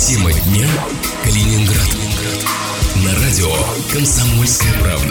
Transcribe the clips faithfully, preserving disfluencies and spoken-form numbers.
Тема дня: Калининград. На радио «Комсомольская правда».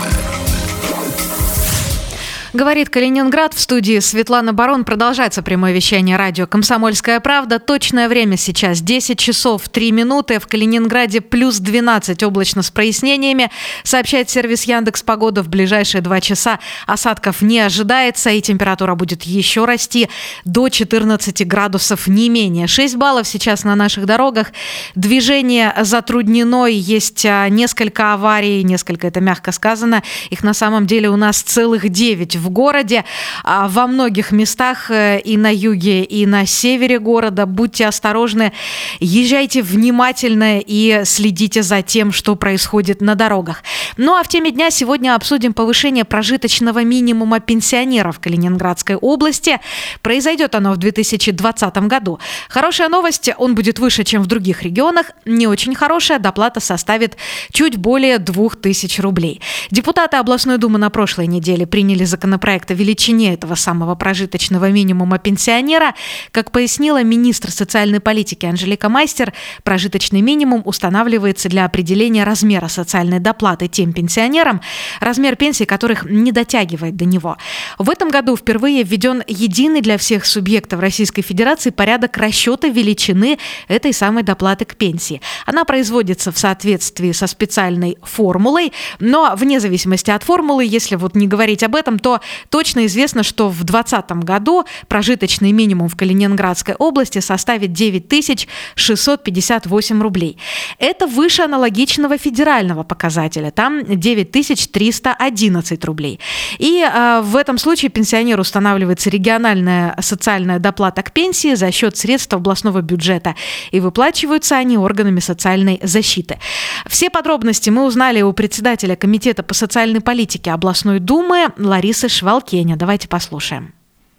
Говорит Калининград. В студии Светлана Барон. Продолжается прямое вещание радио «Комсомольская правда». Точное время сейчас десять часов три минуты. В Калининграде плюс двенадцать, облачно с прояснениями. Сообщает сервис Яндекс.Погода. В ближайшие два часа осадков не ожидается, и температура будет еще расти до четырнадцати градусов, не менее. шесть баллов сейчас на наших дорогах. Движение затруднено, есть несколько аварий, несколько, это мягко сказано. Их на самом деле у нас целых девять в городе, во многих местах и на юге, и на севере города. Будьте осторожны, езжайте внимательно и следите за тем, что происходит на дорогах. Ну а в теме дня сегодня обсудим повышение прожиточного минимума пенсионеров в Калининградской области. Произойдет оно в две тысячи двадцатом году. Хорошая новость, он будет выше, чем в других регионах. Не очень хорошая, доплата составит чуть более двух тысяч рублей. Депутаты областной думы на прошлой неделе приняли законопроект о величине этого самого прожиточного минимума пенсионера. Как пояснила министр социальной политики Анжелика Майстер, прожиточный минимум устанавливается для определения размера социальной доплаты тем пенсионерам, размер пенсии которых не дотягивает до него. В этом году впервые введен единый для всех субъектов Российской Федерации порядок расчета величины этой самой доплаты к пенсии. Она производится в соответствии со специальной формулой, но вне зависимости от формулы, если вот не говорить об этом, то точно известно, что в двадцатом году прожиточный минимум в Калининградской области составит девять тысяч шестьсот пятьдесят восемь рублей. Это выше аналогичного федерального показателя. Там девять тысяч триста одиннадцать рублей. И э, в этом случае пенсионеру устанавливается региональная социальная доплата к пенсии за счет средств областного бюджета. И выплачиваются они органами социальной защиты. Все подробности мы узнали у председателя Комитета по социальной политике областной думы Ларисы Швалкеня. Давайте послушаем.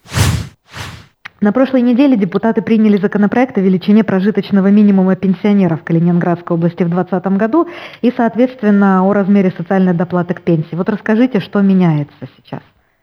На прошлой неделе депутаты приняли законопроект о величине прожиточного минимума пенсионеров в Калининградской области в двадцатом году и, соответственно, о размере социальной доплаты к пенсии. Вот расскажите, что меняется сейчас?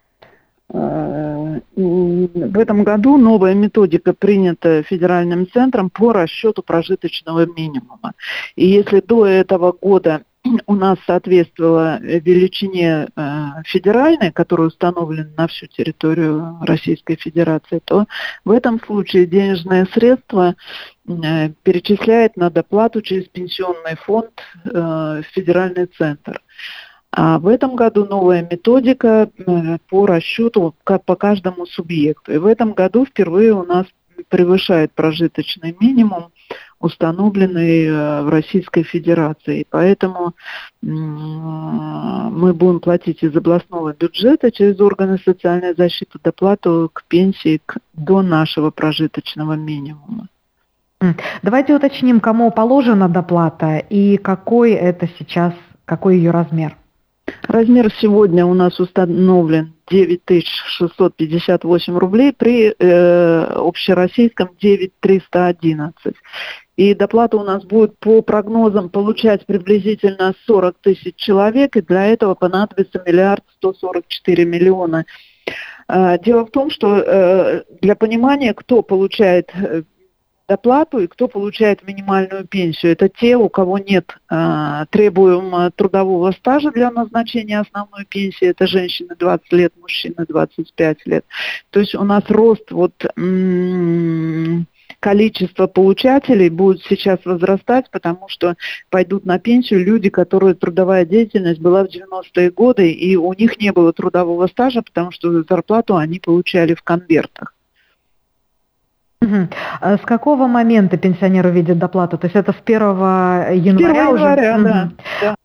В этом году новая методика принята федеральным центром по расчету прожиточного минимума. И если до этого года у нас соответствовала величине э, федеральной, которая установлена на всю территорию Российской Федерации, то в этом случае денежные средства э, перечисляет на доплату через пенсионный фонд э, федеральный центр. А в этом году новая методика э, по расчету по каждому субъекту. И в этом году впервые у нас превышает прожиточный минимум, установленный в Российской Федерации. Поэтому мы будем платить из областного бюджета через органы социальной защиты доплату к пенсии до нашего прожиточного минимума. Давайте уточним, кому положена доплата и какой это сейчас, какой ее размер. Размер сегодня у нас установлен девять тысяч шестьсот пятьдесят восемь рублей, при э, общероссийском девять тысяч триста одиннадцать. И доплата у нас будет по прогнозам получать приблизительно сорок тысяч человек, и для этого понадобится миллиард сто сорок четыре миллиона. Дело в том, что для понимания, кто получает доплату и кто получает минимальную пенсию, это те, у кого нет требуемого трудового стажа для назначения основной пенсии, это женщины двадцать лет, мужчины двадцать пять лет. То есть у нас рост вот... М- количество получателей будет сейчас возрастать, потому что пойдут на пенсию люди, которые трудовая деятельность была в девяностые годы, и у них не было трудового стажа, потому что зарплату они получали в конвертах. Угу. А с какого момента пенсионер увидит доплату? То есть это с первого января уже? января, угу. да. да.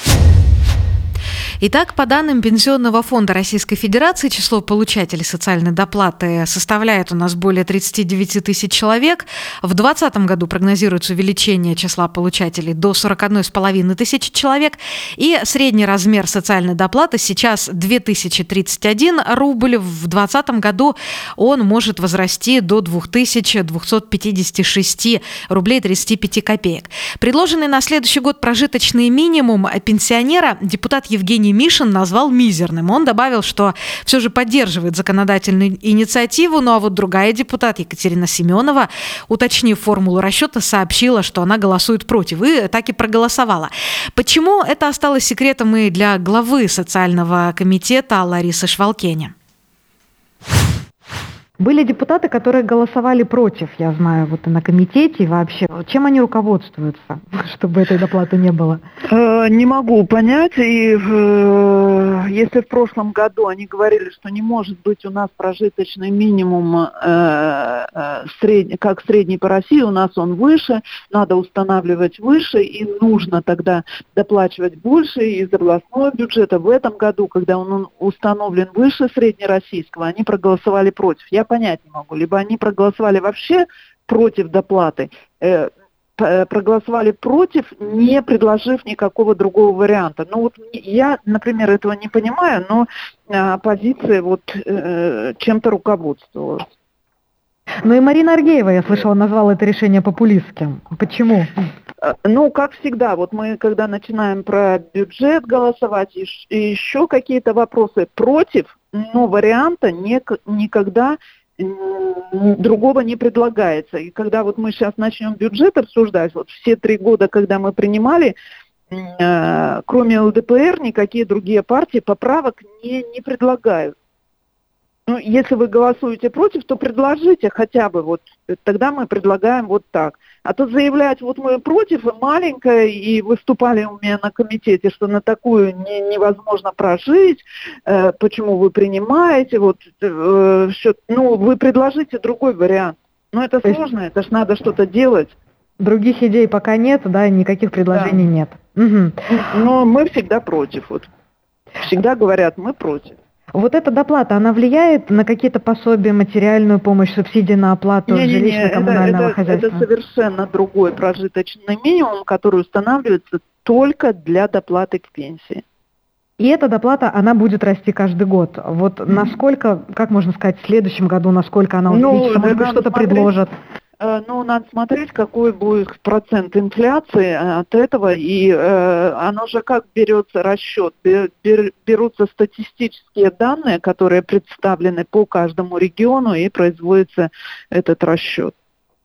Итак, по данным Пенсионного фонда Российской Федерации, число получателей социальной доплаты составляет у нас более тридцать девять тысяч человек. В двадцатом году прогнозируется увеличение числа получателей до сорок одна с половиной тысячи человек. И средний размер социальной доплаты сейчас две тысячи тридцать один рубль. В двадцатом году он может возрасти до две тысячи двести пятьдесят шесть рублей тридцать пять копеек. Предложенный на следующий год прожиточный минимум пенсионера депутат Евгений Евгений Мишин назвал мизерным. Он добавил, что все же поддерживает законодательную инициативу, ну а вот другая депутат Екатерина Семенова, уточнив формулу расчета, сообщила, что она голосует против, и так и проголосовала. Почему это осталось секретом и для главы социального комитета Ларисы Швалкене? Были депутаты, которые голосовали против, я знаю, вот и на комитете, и вообще. Чем они руководствуются, чтобы этой доплаты не было? Э, не могу понять. И э, если в прошлом году они говорили, что не может быть у нас прожиточный минимум э, э, средний, как средний по России, у нас он выше, надо устанавливать выше, и нужно тогда доплачивать больше из областного бюджета. В этом году, когда он установлен выше среднероссийского, они проголосовали против. Я понять не могу. Либо они проголосовали вообще против доплаты, э, проголосовали против, не предложив никакого другого варианта. Ну вот я, например, этого не понимаю, но оппозиция вот э, чем-то руководствовалась. Ну и Марина Аргеева, я слышала, назвала это решение популистским. Почему? Ну, как всегда, вот мы, когда начинаем про бюджет голосовать и, и еще какие-то вопросы против, но варианта не, никогда другого не предлагается. И когда вот мы сейчас начнем бюджет обсуждать, вот все три года, когда мы принимали, э, кроме ЛДПР, никакие другие партии поправок не, не предлагают. Ну, если вы голосуете против, то предложите хотя бы вот, тогда мы предлагаем вот так. А то заявлять, вот мы против, и маленькая, и выступали у меня на комитете, что на такую не, невозможно прожить, э, почему вы принимаете, вот, э, все, ну, вы предложите другой вариант. Но это сложно, это ж надо что-то делать. Других идей пока нет, да, никаких предложений да. нет. Угу. Но мы всегда против, вот. Всегда говорят, мы против. Вот эта доплата, она влияет на какие-то пособия, материальную помощь, субсидии на оплату жилищно-коммунального это, хозяйства? Это совершенно другой прожиточный минимум, который устанавливается только для доплаты к пенсии. И эта доплата, она будет расти каждый год. Вот mm-hmm. насколько, как можно сказать, в следующем году, насколько она увеличится, ну, может быть, что-то смотреть. предложат? Ну, надо смотреть, какой будет процент инфляции от этого, и э, оно же как берется расчет. Бер, берутся статистические данные, которые представлены по каждому региону, и производится этот расчет.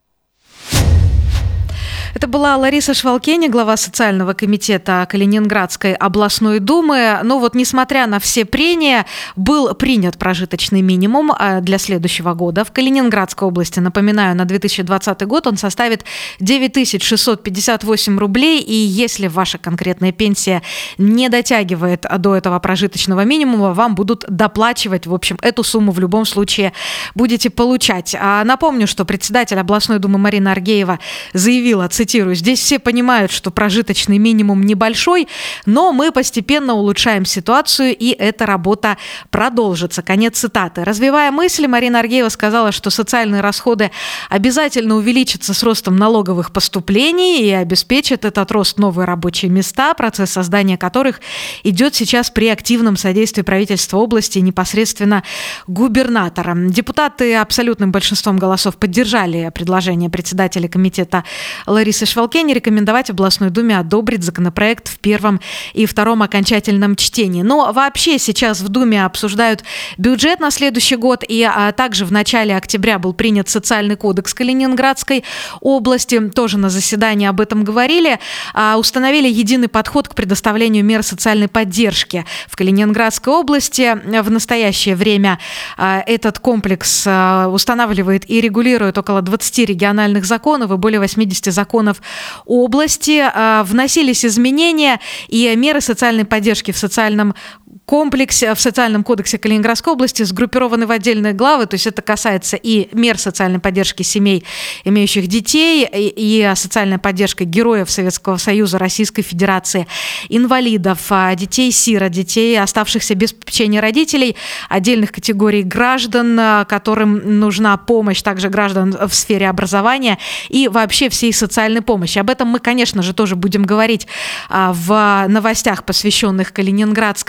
Это была Лариса Швалкене, глава социального комитета Калининградской областной думы. Но вот несмотря на все прения, был принят прожиточный минимум для следующего года. В Калининградской области, напоминаю, на две тысячи двадцатый год он составит девять тысяч шестьсот пятьдесят восемь рублей. И если ваша конкретная пенсия не дотягивает до этого прожиточного минимума, вам будут доплачивать. В общем, эту сумму в любом случае будете получать. А напомню, что председатель областной думы Марина Аргеева заявила, цитирую, здесь все понимают, что прожиточный минимум небольшой, но мы постепенно улучшаем ситуацию, и эта работа продолжится. Конец цитаты. Развивая мысль, Марина Аргеева сказала, что социальные расходы обязательно увеличатся с ростом налоговых поступлений и обеспечат этот рост новые рабочие места, процесс создания которых идет сейчас при активном содействии правительства области и непосредственно губернатора. Депутаты абсолютным большинством голосов поддержали предложение председателя комитета Ларисы Швалкене рекомендовать областной думе одобрить законопроект в первом и втором окончательном чтении. Но вообще сейчас в Думе обсуждают бюджет на следующий год, и а, также в начале октября был принят социальный кодекс Калининградской области. Тоже на заседании об этом говорили. А, установили единый подход к предоставлению мер социальной поддержки в Калининградской области. В настоящее время а, этот комплекс а, устанавливает и регулирует около двадцати региональных законов и более восьмидесяти законов области. Вносились изменения и меры социальной поддержки в социальном комплексе, в социальном кодексе Калининградской области сгруппированы в отдельные главы, то есть это касается и мер социальной поддержки семей, имеющих детей, и, и социальная поддержка героев Советского Союза, Российской Федерации, инвалидов, детей-сирот, детей, оставшихся без попечения родителей, отдельных категорий граждан, которым нужна помощь, также граждан в сфере образования и вообще всей социальной помощи. Об этом мы, конечно же, тоже будем говорить в новостях, посвященных Калининградской областной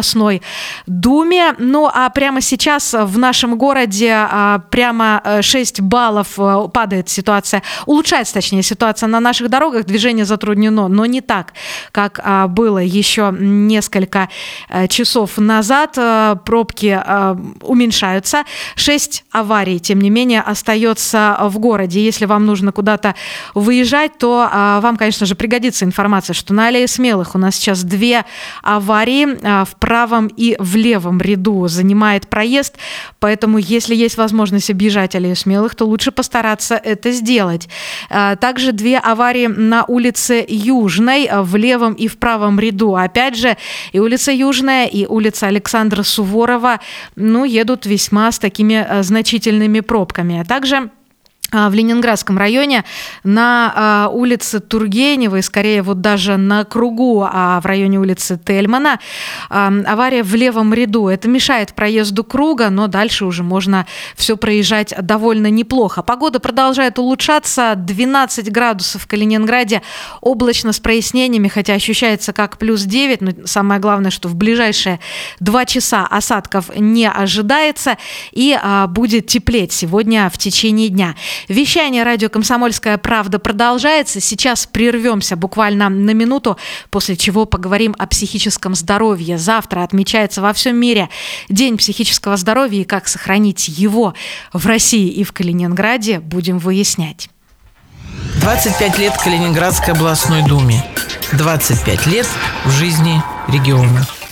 областной думе. Ну а прямо сейчас в нашем городе прямо шесть баллов падает ситуация, улучшается, точнее, ситуация на наших дорогах, движение затруднено, но не так, как было еще несколько часов назад. Пробки уменьшаются. Шесть аварий, тем не менее, остается в городе. Если вам нужно куда-то выезжать, то вам, конечно же, пригодится информация, что на Аллее Смелых у нас сейчас две аварии в правом и в левом ряду занимает проезд, поэтому если есть возможность объезжать Аллею Смелых, то лучше постараться это сделать. Также две аварии на улице Южной в левом и в правом ряду. Опять же, и улица Южная, и улица Александра Суворова, ну, едут весьма с такими значительными пробками. Также в Ленинградском районе на улице Тургеневой, скорее вот даже на кругу, а в районе улицы Тельмана, авария в левом ряду. Это мешает проезду круга, но дальше уже можно все проезжать довольно неплохо. Погода продолжает улучшаться. двенадцать градусов в Калининграде, облачно с прояснениями, хотя ощущается как плюс девять, но самое главное, что в ближайшие два часа осадков не ожидается и будет теплеть сегодня в течение дня. Вещание радио «Комсомольская правда» продолжается. Сейчас прервемся буквально на минуту, после чего поговорим о психическом здоровье. Завтра отмечается во всем мире День психического здоровья, и как сохранить его в России и в Калининграде, будем выяснять. двадцать пять лет Калининградской областной думе. двадцать пять лет в жизни региона.